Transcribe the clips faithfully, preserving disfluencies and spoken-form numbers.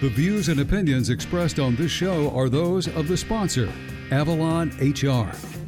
The views and opinions expressed on this show are those of the sponsor, Avalon H R.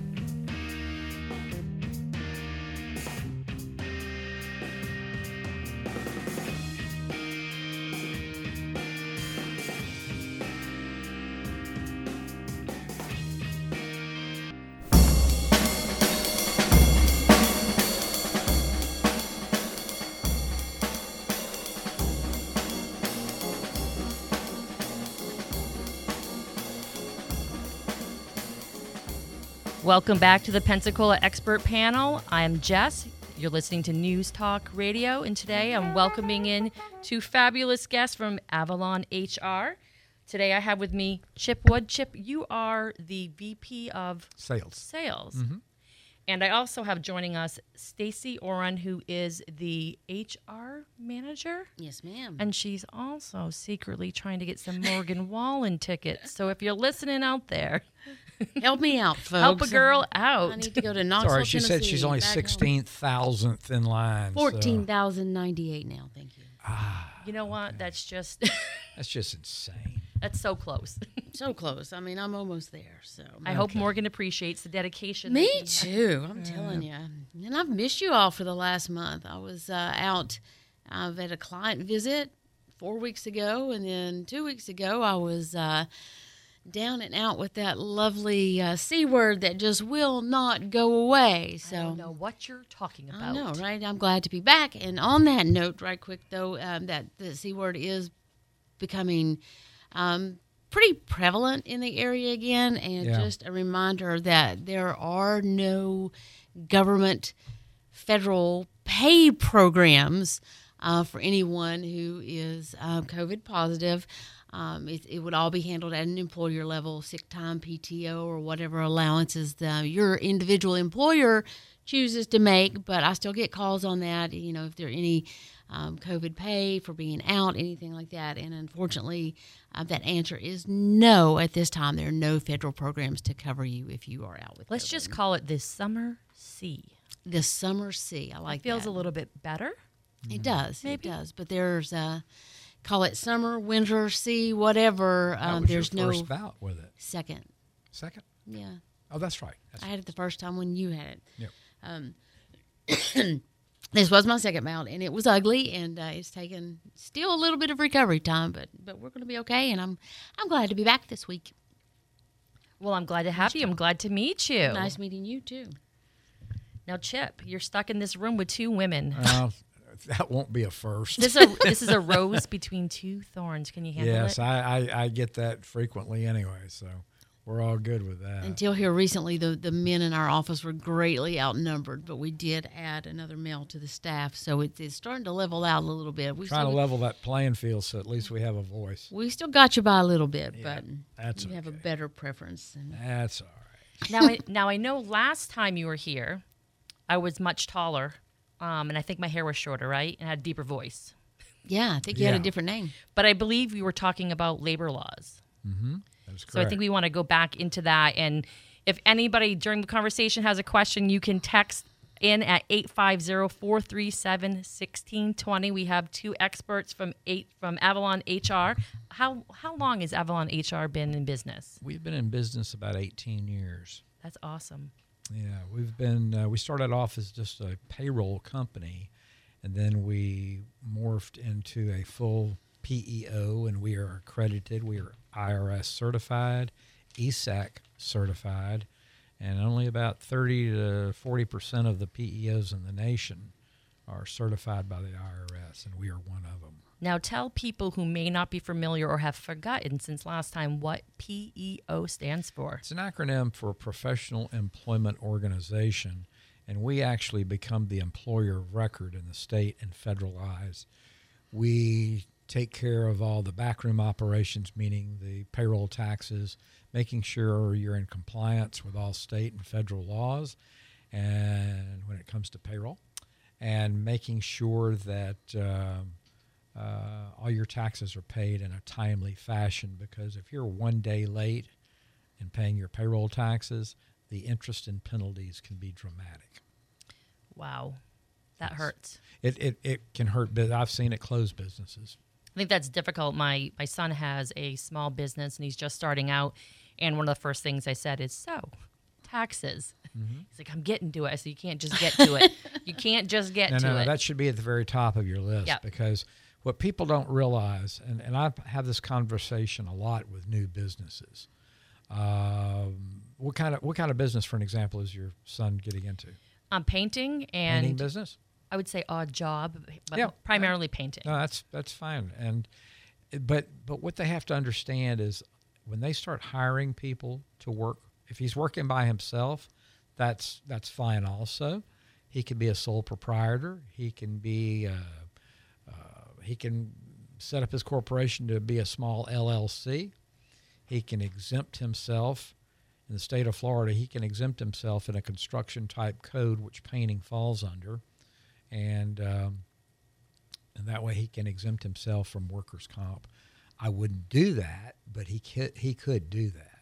Welcome back to the Pensacola Expert Panel. I'm Jess. You're listening to News Talk Radio, and today I'm welcoming in two fabulous guests from Avalon H R. Today I have with me Chip Wood. Chip, you are the V P of Sales. Sales. Mm-hmm. And I also have joining us Stacy Oren, who is the H R manager. Yes, ma'am. And she's also secretly trying to get some Morgan Wallen tickets. So if you're listening out there, help me out, folks. Help a girl out. I need to go to Knoxville, Sorry, she Tennessee, said she's only sixteen thousandth in line. fourteen thousand ninety-eight now, thank you. Ah, you know what? okay. That's just... That's just insane. That's so close. So close. I mean, I'm almost there. So I okay. hope Morgan appreciates the dedication. Me that you too. I'm telling you. And I've missed you all for the last month. I was uh, out. I've had a client visit four weeks ago, and then two weeks ago I was uh, down and out with that lovely uh, C word that just will not go away. So I don't know what you're talking about. I know, right? I'm glad to be back. And on that note, right quick though, um, that the C word is becoming um, pretty prevalent in the area again, and Yeah. just a reminder that there are no government federal pay programs uh, for anyone who is uh, COVID positive. Um, it, it would all be handled at an employer level, sick time, P T O, or whatever allowances the, your individual employer chooses to make. But I still get calls on that, you know, if there are any um, COVID pay for being out, anything like that. And unfortunately, uh, that answer is no at this time. There are no federal programs to cover you if you are out with Let's COVID. just call it the Summer C. The Summer C. I like it feels that. a little bit better. It does. Maybe. It does. But there's, uh, call it summer, winter, sea, whatever. That Um, was there's your no first bout with it. second. Second? Yeah. Oh, that's right. That's I had it the first time when you had it. Yep. Um, this was my second bout, and it was ugly, and uh, it's taken still a little bit of recovery time, but but we're going to be okay, and I'm I'm glad to be back this week. Well, I'm glad to have you. I'm glad to meet you. Nice meeting you too. Now, Chip, you're stuck in this room with two women. Uh, that won't be a first. This is a, this is a rose between two thorns. Can you handle yes, it? I, I, I get that frequently anyway, so we're all good with that. Until here recently, the, the men in our office were greatly outnumbered, but we did add another male to the staff, so it, it's starting to level out a little bit. We Trying still, to level that playing field so at least we have a voice. we still got you by a little bit, Yeah, but that's you have a okay. better preference. And That's all right. now, I, now I know last time you were here, I was much taller, um, and I think my hair was shorter, right? And I had a deeper voice. yeah, I think you had a Yeah. different name. But I believe we were talking about labor laws. Mm-hmm. That's correct. So I think we want to go back into that. And if anybody during the conversation has a question, you can text in at eight five zero, four three seven, one six two zero. We have two experts from eight from Avalon H R. How how long has Avalon H R been in business? We've been in business about eighteen years. That's awesome. Yeah, we've been, uh, we started off as just a payroll company, and then we morphed into a full P E O, and we are accredited. We are I R S certified, E S A C certified, and only about thirty to forty percent of the P E Os in the nation are certified by the I R S, and we are one of them. Now tell people who may not be familiar or have forgotten since last time what P E O stands for. It's an acronym for Professional Employment Organization, and we actually become the employer of record in the state and federal eyes. We take care of all the backroom operations, meaning the payroll taxes, making sure you're in compliance with all state and federal laws, and when it comes to payroll, and making sure that um, uh, all your taxes are paid in a timely fashion, because if you're one day late in paying your payroll taxes, the interest and penalties can be dramatic. Wow. That Yes. hurts. It, it it can hurt. But I've seen it close businesses. I think that's difficult. My my son has a small business and he's just starting out. And one of the first things I said is, so, taxes. Mm-hmm. He's like, I'm getting to it. I said, you can't just get to it. You can't just get no, to no, it. No, that should be at the very top of your list yep. because what people don't realize, and, and I have this conversation a lot with new businesses. Um, what kind of what kind of business, for an example, is your son getting into? Um, painting and painting business. I would say odd job, but yeah. primarily painting. No, that's that's fine. And but but what they have to understand is when they start hiring people to work, if he's working by himself, that's that's fine. Also, he can be a sole proprietor. He can be uh, uh, he can set up his corporation to be a small L L C. He can exempt himself in the state of Florida. He can exempt himself in a construction type code, which painting falls under. And um, and that way he can exempt himself from workers' comp. I wouldn't do that, but he could, he could do that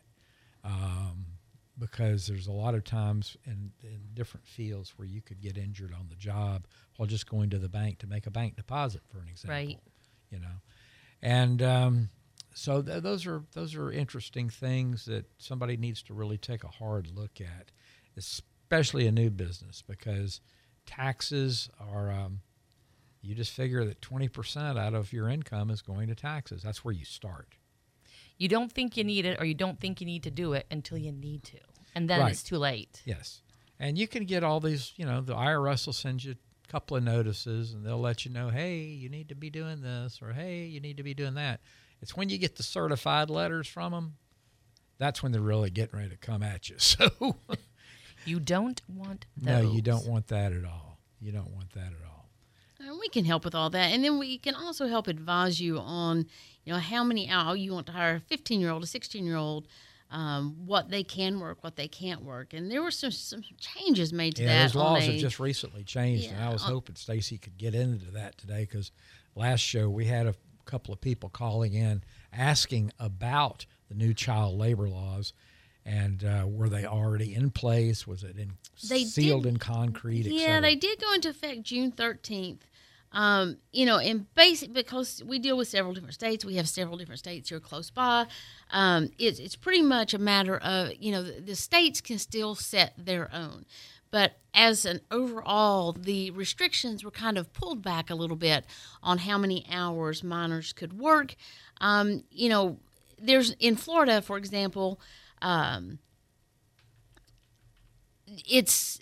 um, because there's a lot of times in, in different fields where you could get injured on the job while just going to the bank to make a bank deposit, for an example. Right. You know, and um, so th- those are those are interesting things that somebody needs to really take a hard look at, especially a new business, because taxes are, um, you just figure that twenty percent out of your income is going to taxes. That's where you start. You don't think you need it, or you don't think you need to do it until you need to. And then right. it's too late. Yes. And you can get all these, you know, the I R S will send you a couple of notices and they'll let you know, hey, you need to be doing this, or hey, you need to be doing that. It's when you get the certified letters from them, that's when they're really getting ready to come at you. So you don't want those. No, you don't want that at all. You don't want that at all. And we can help with all that. And then we can also help advise you on, you know, how many hours you want to hire a fifteen-year-old, a sixteen-year-old, um, what they can work, what they can't work. And there were some, some changes made to yeah, that. Those laws a, have just recently changed, yeah, and I was on, hoping Stacy could get into that today because last show we had a couple of people calling in asking about the new child labor laws. And uh, were they already in place? Was it in, they sealed did, in concrete? Yeah, et cetera? they did go into effect June thirteenth. Um, you know, and basic because we deal with several different states. We have several different states here close by. Um, it's it's pretty much a matter of, you know, the, the states can still set their own. But as an overall, the restrictions were kind of pulled back a little bit on how many hours minors could work. Um, you know, there's in Florida, for example, um, it's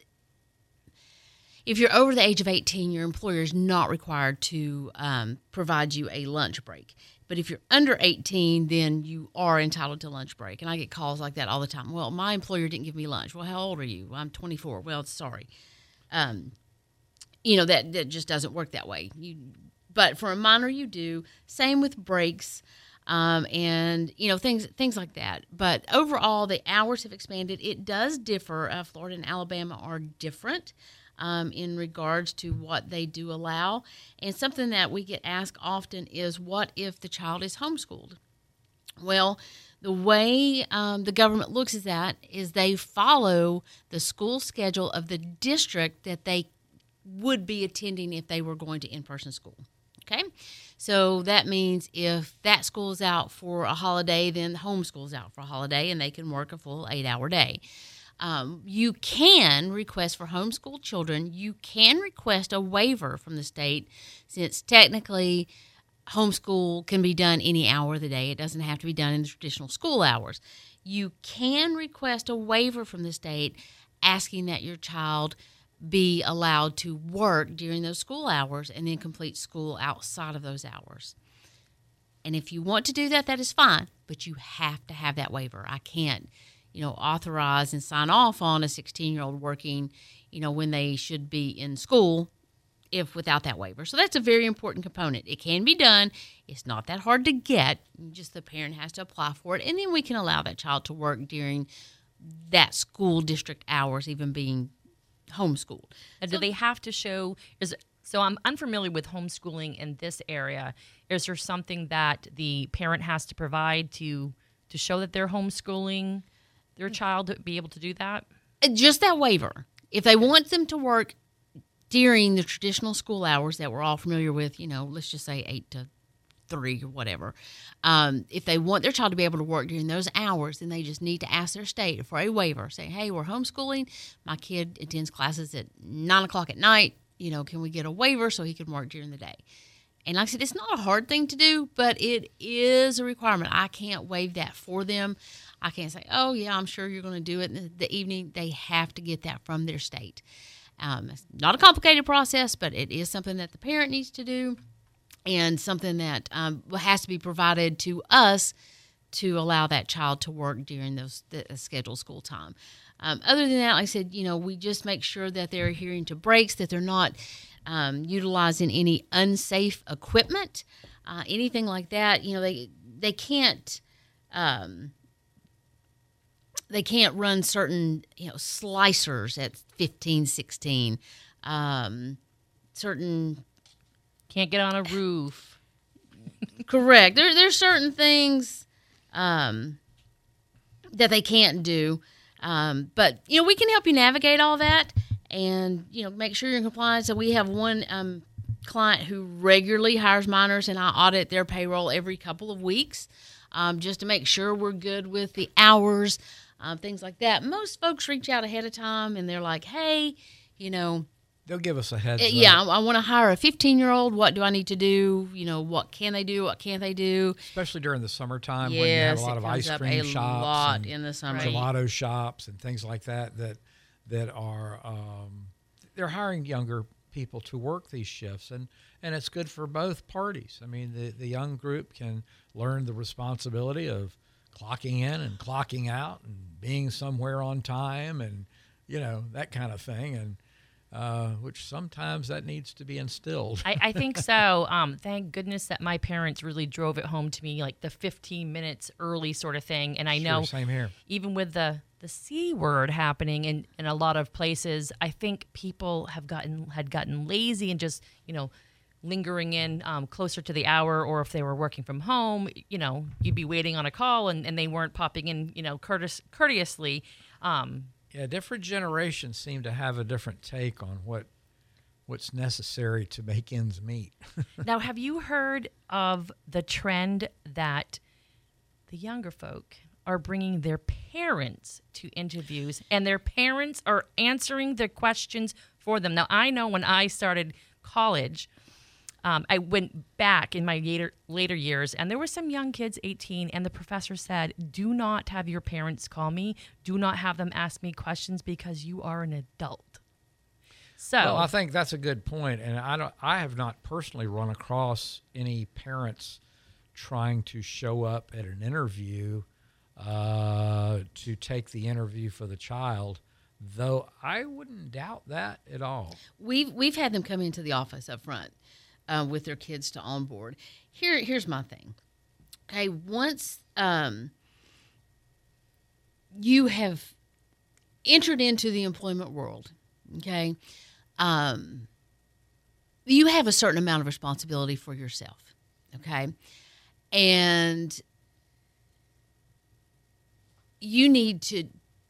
if you're over the age of eighteen, your employer is not required to um, provide you a lunch break. But if you're under eighteen, then you are entitled to lunch break. And I get calls like that all the time. Well, my employer didn't give me lunch. Well, how old are you? Well, I'm twenty-four. Well, sorry. Um, you know, that, that just doesn't work that way. You, but for a minor, you do. Same with breaks. Um, and, you know, things things like that. But overall, the hours have expanded. It does differ. Uh, Florida and Alabama are different um, in regards to what they do allow. And something that we get asked often is, what if the child is homeschooled? Well, the way um, the government looks at that is they follow the school schedule of the district that they would be attending if they were going to in-person school. Okay, so that means if that school's out for a holiday, then the homeschool's out for a holiday, and they can work a full eight-hour day. Um, you can request for homeschool children. You can request a waiver from the state, since technically homeschool can be done any hour of the day. It doesn't have to be done in the traditional school hours. You can request a waiver from the state asking that your child be allowed to work during those school hours and then complete school outside of those hours. And if you want to do that, that is fine, but you have to have that waiver. I can't, you know, authorize and sign off on a sixteen-year-old working, you know, when they should be in school if without that waiver. So that's a very important component. It can be done. It's not that hard to get. Just the parent has to apply for it, and then we can allow that child to work during that school district hours, even being homeschooled. Now, do they have to show, is so I'm unfamiliar with homeschooling in this area. Is there something that the parent has to provide to to show that they're homeschooling their child to be able to do that? Just that waiver. If they want them to work during the traditional school hours that we're all familiar with, you know, let's just say eight to three or whatever. Um, if they want their child to be able to work during those hours, then they just need to ask their state for a waiver. Say, hey, we're homeschooling. My kid attends classes at nine o'clock at night. You know, can we get a waiver so he can work during the day? And like I said, it's not a hard thing to do, but it is a requirement. I can't waive that for them. I can't say, oh, yeah, I'm sure you're going to do it in the evening. They have to get that from their state. Um, it's not a complicated process, but it is something that the parent needs to do and something that um, has to be provided to us to allow that child to work during those the scheduled school time. Um, other than that, like I said, you know, we just make sure that they're adhering to breaks, that they're not um, utilizing any unsafe equipment, uh, anything like that. You know, they they can't um, they can't run certain you know slicers at fifteen, sixteen, um, certain. Can't get on a roof. Correct. There there's certain things um, that they can't do. Um, but, you know, we can help you navigate all that and, you know, make sure you're in compliance. So we have one um, client who regularly hires minors, and I audit their payroll every couple of weeks um, just to make sure we're good with the hours, um, things like that. Most folks reach out ahead of time, and they're like, hey, you know. They'll give us a heads uh, up. Yeah, I, I want to hire a fifteen-year-old. What do I need to do? You know, what can they do? What can't they do? Especially during the summertime yes, when you have a lot it of comes ice up cream a shops lot and in the summer. gelato shops and things like that that that are um, they're hiring younger people to work these shifts, and, and it's good for both parties. I mean, the, the young group can learn the responsibility of clocking in and clocking out and being somewhere on time and, you know, that kind of thing. And Uh, which sometimes that needs to be instilled. I, I think so. Um, thank goodness that my parents really drove it home to me, like the fifteen minutes early sort of thing. And I Sure, know same here. even with the, the C word happening in, in a lot of places, I think people have gotten had gotten lazy and just, you know, lingering in um, closer to the hour, or if they were working from home, you know, you'd be waiting on a call and, and they weren't popping in, you know, courteous, courteously. Um, Yeah, different generations seem to have a different take on what what's necessary to make ends meet. Now, have you heard of the trend that the younger folk are bringing their parents to interviews and their parents are answering their questions for them? Now, I know when I started college, um, I went back in my later, later years, and there were some young kids, eighteen, and the professor said, do not have your parents call me. Do not have them ask me questions because you are an adult. So Well, I think that's a good point, and I don't. I have not personally run across any parents trying to show up at an interview uh, to take the interview for the child, though I wouldn't doubt that at all. We've we've had them come into the office up front uh, with their kids to onboard. Here, here's my thing. Okay, once um, you have entered into the employment world, okay, um, you have a certain amount of responsibility for yourself, okay, and you need to.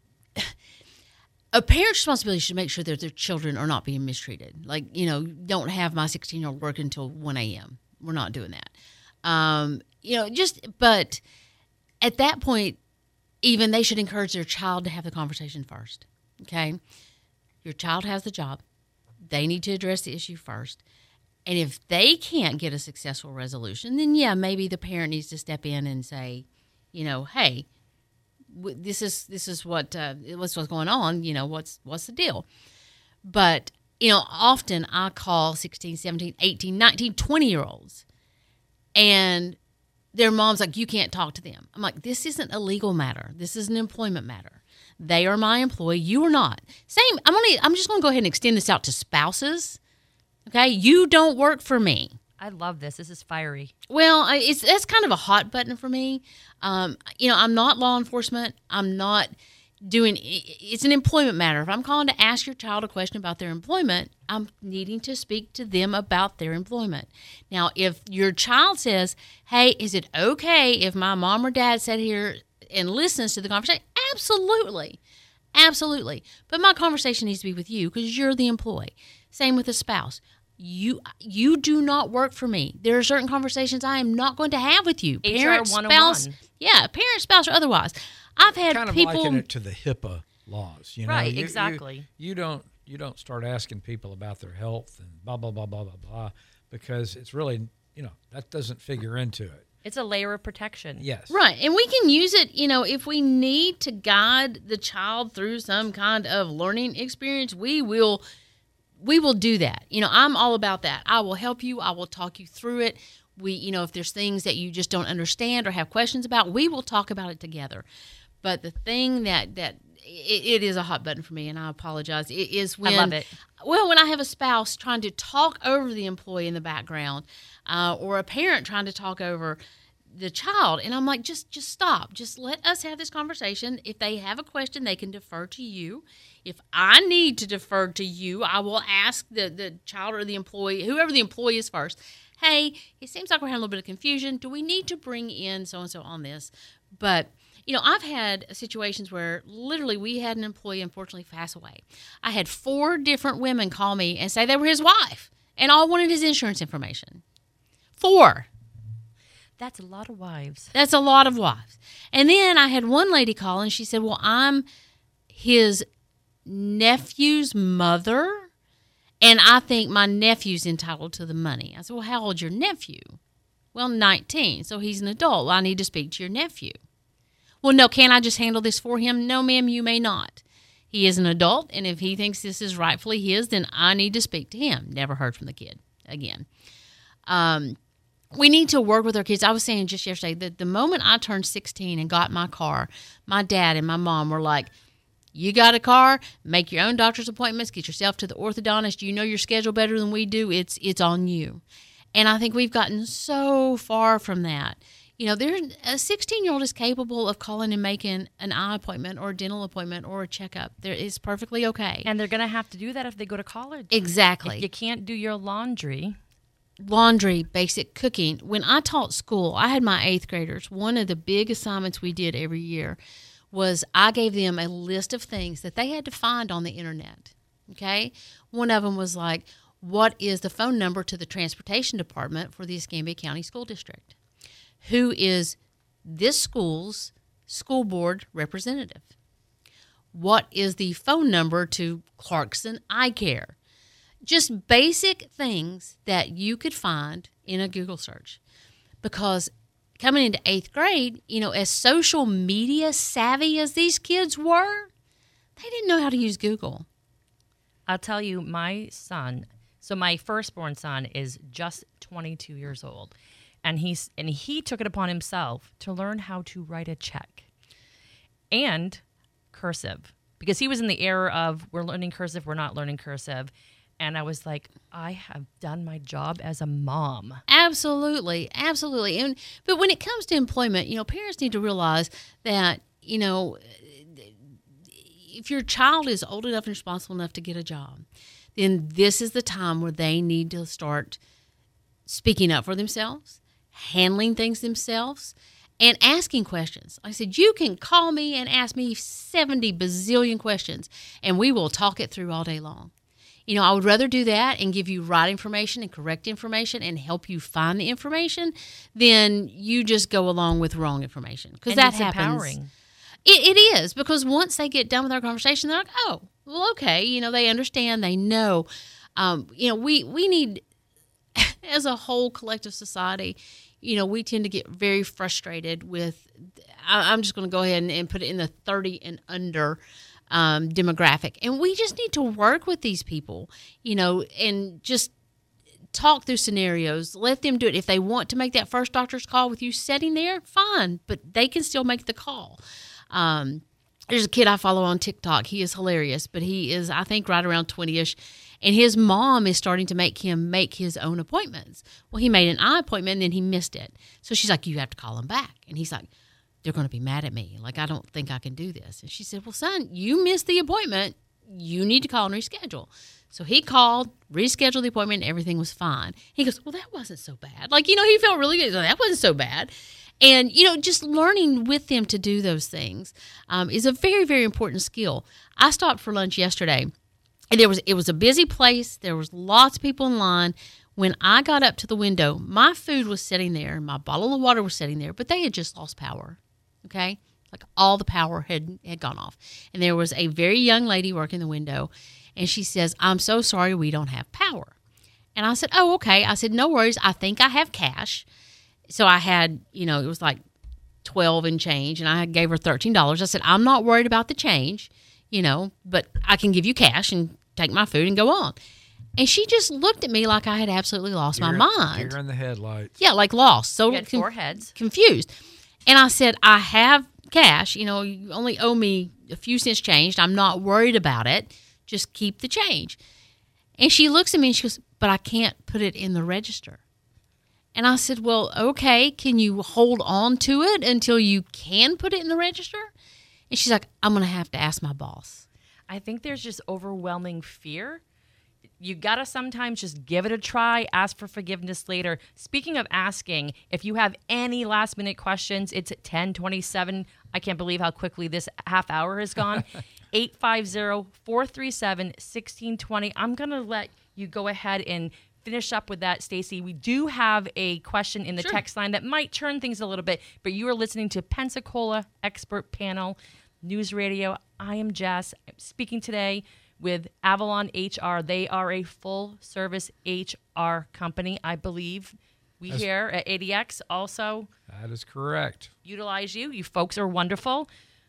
A parent's responsibility should make sure that their children are not being mistreated. Like, you know, don't have my sixteen-year-old work until one a.m. We're not doing that. Um, you know, just, but at that point, even they should encourage their child to have the conversation first, okay? Your child has the job. They need to address the issue first. And if they can't get a successful resolution, then, yeah, maybe the parent needs to step in and say, you know, hey, this is this is what uh, what's what's going on, you know, what's what's the deal. But, you know, often I call sixteen, seventeen, eighteen, nineteen, twenty-year-olds, and their mom's like, you can't talk to them. I'm like, this isn't a legal matter. This is an employment matter. They are my employee. You are not. Same, I'm only, I'm just going to go ahead and extend this out to spouses. Okay? You don't work for me. I love this. This is fiery. Well, I- it's that's kind of a hot button for me. Um, you know, I'm not law enforcement. I'm not doing. It's an employment matter. If I'm calling to ask your child a question about their employment, I'm needing to speak to them about their employment. Now, if your child says, "Hey, is it okay if my mom or dad sat here and listens to the conversation?" Absolutely, absolutely. But my conversation needs to be with you because you're the employee. Same with a spouse. You you do not work for me. There are certain conversations I am not going to have with you. H R Parent, spouse, yeah, parent, spouse, or otherwise. I've had kind of people liken it to the HIPAA laws, you know. Right, You- you- exactly. You, don't you don't start asking people about their health and blah blah blah blah blah blah because it's really, you know, that doesn't figure into it. It's a layer of protection. Yes. Right. And we can use it, you know, if we need to guide the child through some kind of learning experience, we will we will do that. You know, I'm all about that. I will help you. I will talk you through it. We, you know, if there's things that you just don't understand or have questions about, we will talk about it together. But the thing that that it, it is a hot button for me, and I apologize, it is when I love it. Well, when I have a spouse trying to talk over the employee in the background, uh, or a parent trying to talk over the child, and I'm like, just just stop. Just let us have this conversation. If they have a question, they can defer to you. If I need to defer to you, I will ask the, the child or the employee, whoever the employee is first, hey, it seems like we're having a little bit of confusion. Do we need to bring in so-and-so on this? But, you know, I've had situations where literally we had an employee unfortunately pass away. I had four different women call me and say they were his wife and all wanted his insurance information. Four. That's a lot of wives. That's a lot of wives. And then I had one lady call and she said, well, I'm his nephew's mother, and I think my nephew's entitled to the money. I said, well, how old's your nephew? Well, nineteen, so he's an adult. Well, I need to speak to your nephew. Well, no, can't I just handle this for him? No, ma'am, you may not. He is an adult, and if he thinks this is rightfully his, then I need to speak to him. Never heard from the kid again. Um, we need to work with our kids. I was saying just yesterday that the moment I turned sixteen and got my car, my dad and my mom were like, you got a car, make your own doctor's appointments, get yourself to the orthodontist. You know your schedule better than we do. It's it's on you. And I think we've gotten so far from that. You know, there's a sixteen-year-old is capable of calling and making an eye appointment or a dental appointment or a checkup. There is perfectly okay. And they're going to have to do that if they go to college. Exactly. If you can't do your laundry. Laundry, basic cooking. When I taught school, I had my eighth graders. One of the big assignments we did every year was I gave them a list of things that they had to find on the internet, okay? One of them was like, what is the phone number to the transportation department for the Escambia County School District? Who is this school's school board representative? What is the phone number to Clarkson Eye Care? Just basic things that you could find in a Google search. Because coming into eighth grade, you know, as social media savvy as these kids were, they didn't know how to use Google. I'll tell you, my son, so my firstborn son is just twenty-two years old, and he's and he took it upon himself to learn how to write a check and cursive, because he was in the era of we're learning cursive, we're not learning cursive. And I was like, I have done my job as a mom. Absolutely, absolutely. And but when it comes to employment, you know, parents need to realize that, you know, if your child is old enough and responsible enough to get a job, then this is the time where they need to start speaking up for themselves, handling things themselves, and asking questions. Like I said, you can call me and ask me seventy bazillion questions, and we will talk it through all day long. You know, I would rather do that and give you right information and correct information and help you find the information than you just go along with wrong information. Because that it's happens. empowering. It, it is, because once they get done with our conversation, they're like, oh, well, okay. You know, they understand, they know. Um, you know, we, we need, as a whole collective society, you know, we tend to get very frustrated with, I, I'm just going to go ahead and, and put it in the thirty and under Um, demographic. And we just need to work with these people, you know, and just talk through scenarios. Let them do it. If they want to make that first doctor's call with you sitting there, fine, but they can still make the call. Um, there's a kid I follow on TikTok. He is hilarious, but he is, I think, right around twenty-ish, and his mom is starting to make him make his own appointments. Well, he made an eye appointment, and then he missed it. So she's like, you have to call him back. And he's like, they're going to be mad at me. Like, I don't think I can do this. And she said, well, son, you missed the appointment. You need to call and reschedule. So he called, rescheduled the appointment, and everything was fine. He goes, well, that wasn't so bad. Like, you know, he felt really good. That wasn't so bad. And, you know, just learning with them to do those things um, is a very, very important skill. I stopped for lunch yesterday, And there was it was a busy place. There was lots of people in line. When I got up to the window, my food was sitting there, my bottle of water was sitting there, but they had just lost power. Okay? Like all the power had, had gone off. And there was a very young lady working the window, and she says, "I'm so sorry we don't have power." And I said, "Oh, okay." I said, "No worries. I think I have cash." So I had, you know, it was like twelve and change, and I gave her thirteen dollars. I said, "I'm not worried about the change, you know, but I can give you cash and take my food and go on." And she just looked at me like I had absolutely lost Deer, my mind. Deer in the headlights. Yeah, like lost. So You had four heads. confused. And I said, "I have cash. You know, you only owe me a few cents changed. I'm not worried about it. Just keep the change." And she looks at me and she goes, "But I can't put it in the register." And I said, "Well, okay, can you hold on to it until you can put it in the register?" And she's like, "I'm going to have to ask my boss." I think there's just overwhelming fear. You got to sometimes just give it a try, ask for forgiveness later. Speaking of asking, if you have any last minute questions, it's at ten twenty-seven. I can't believe how quickly this half hour has gone. eight five zero, four three seven, one six two zero. I'm going to let you go ahead and finish up with that, Stacy. We do have a question in the Sure. text line that might turn things a little bit, but you are listening to Pensacola Expert Panel News Radio. I am Jess, speaking today with Avalon H R. They are a full-service H R company, I believe. We That's- here at A D X also That is correct. utilize you. You folks are wonderful.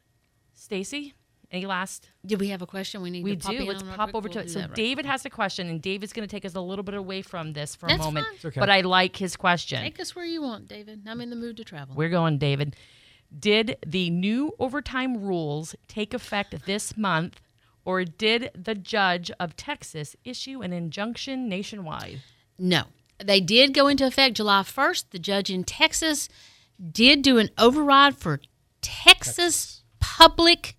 Stacy, any last? Do we have a question we need We to pop do. in Let's on real pop quick? over We'll to it. do So that right David has a question, and David's going to take us a little bit away from this for That's a moment. fine. It's okay. But I like his question. Take us where you want, David. I'm in the mood to travel. We're going, David. Did the new overtime rules take effect this month, or did the judge of Texas issue an injunction nationwide? No. They did go into effect July first. The judge in Texas did do an override for Texas, Texas. public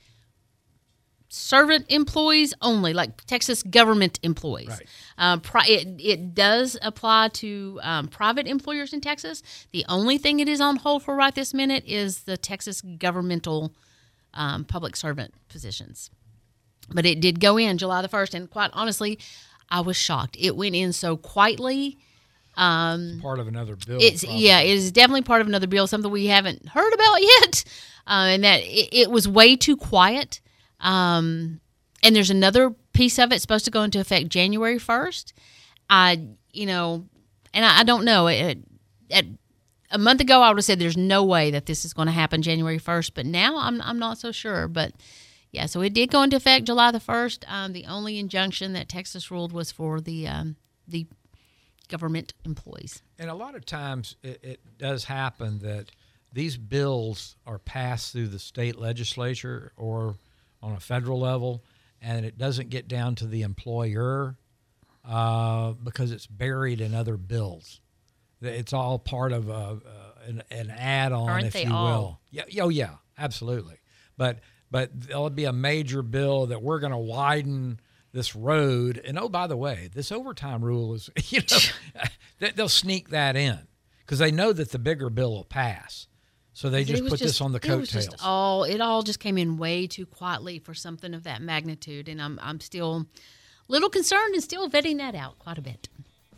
servant employees only, like Texas government employees. Right. Uh, pri- it, it does apply to um, private employers in Texas. The only thing it is on hold for right this minute is the Texas governmental um, public servant positions. But it did go in July the first, and quite honestly, I was shocked. It went in so quietly. Um, Part of another bill. it's probably. yeah, it is definitely part of another bill, something we haven't heard about yet, uh, and that it, it was way too quiet. Um, and there's another piece of it supposed to go into effect January first. I, you know, and I, I don't know. It, at a month ago, I would have said there's no way that this is going to happen January first, but now I'm I'm not so sure. But yeah, so it did go into effect July the first. Um, the only injunction that Texas ruled was for the um, the government employees. And a lot of times it, it does happen that these bills are passed through the state legislature or on a federal level, and it doesn't get down to the employer uh, because it's buried in other bills. It's all part of a, uh, an, an add-on, Aren't if they you all? will. Yeah, oh yeah, absolutely. But but there'll be a major bill that we're going to widen this road. And oh, by the way, this overtime rule is, you know, they- they'll sneak that in because they know that the bigger bill will pass. So they It just was put this on the It was coattails. just all it all just came in way too quietly for something of that magnitude, and I'm I'm still a little concerned and still vetting that out quite a bit.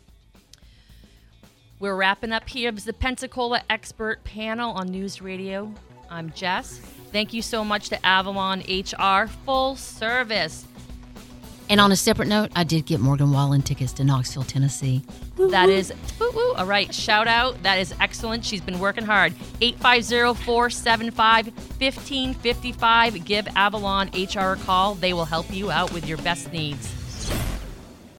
We're wrapping up here as the Pensacola Expert Panel on News Radio. I'm Jess. Thank you so much to Avalon H R, full service. And on a separate note, I did get Morgan Wallen tickets to Knoxville, Tennessee. That is, woo, woo. All right, shout out. That is excellent. She's been working hard. eight five zero, four seven five, one five five five. Give Avalon H R a call. They will help you out with your best needs.